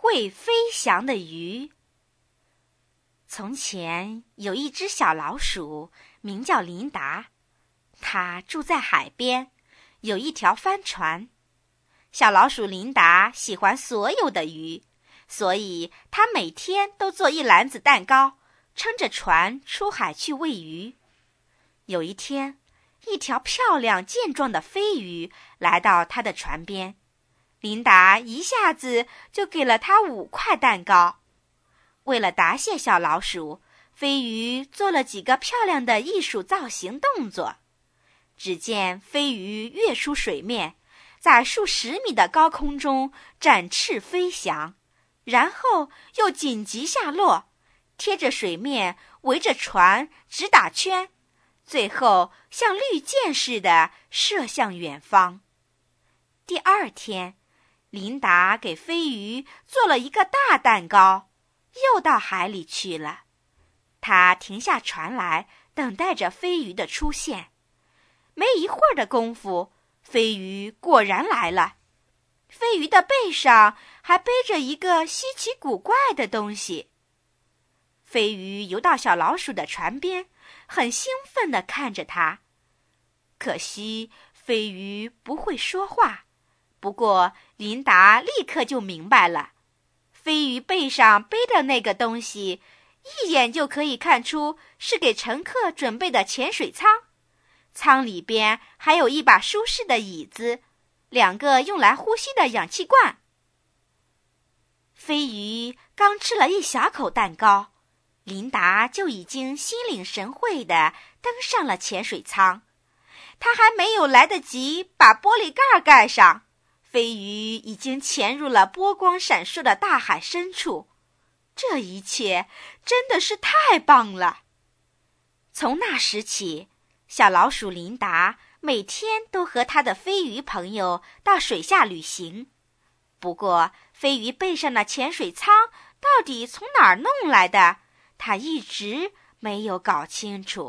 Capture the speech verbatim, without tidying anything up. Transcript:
会飞翔的鱼。从前有一只小老鼠，名叫琳达，它住在海边，有一条帆船。小老鼠琳达喜欢所有的鱼，所以它每天都做一篮子蛋糕，撑着船出海去喂鱼。有一天，一条漂亮健壮的飞鱼来到它的船边，琳达一下子就给了它五块蛋糕。为了答谢小老鼠，飞鱼做了几个漂亮的艺术造型动作。只见飞鱼跃出水面，在数十米的高空中展翅飞翔，然后又紧急下落，贴着水面围着船直打圈，最后像绿箭似的射向远方。第二天，琳达给飞鱼做了一个大蛋糕，又到海里去了。她停下船来，等待着飞鱼的出现。没一会儿的功夫，飞鱼果然来了。飞鱼的背上还背着一个稀奇古怪的东西。飞鱼游到小老鼠的船边，很兴奋地看着它。可惜飞鱼不会说话，不过琳达立刻就明白了，飞鱼背上背的那个东西，一眼就可以看出是给乘客准备的潜水舱。舱里边还有一把舒适的椅子，两个用来呼吸的氧气罐。飞鱼刚吃了一小口蛋糕，琳达就已经心领神会地登上了潜水舱。她还没有来得及把玻璃盖盖上，飞鱼已经潜入了波光闪烁的大海深处。这一切真的是太棒了！从那时起，小老鼠琳达每天都和她的飞鱼朋友到水下旅行。不过，飞鱼背上的潜水舱到底从哪儿弄来的，她一直没有搞清楚。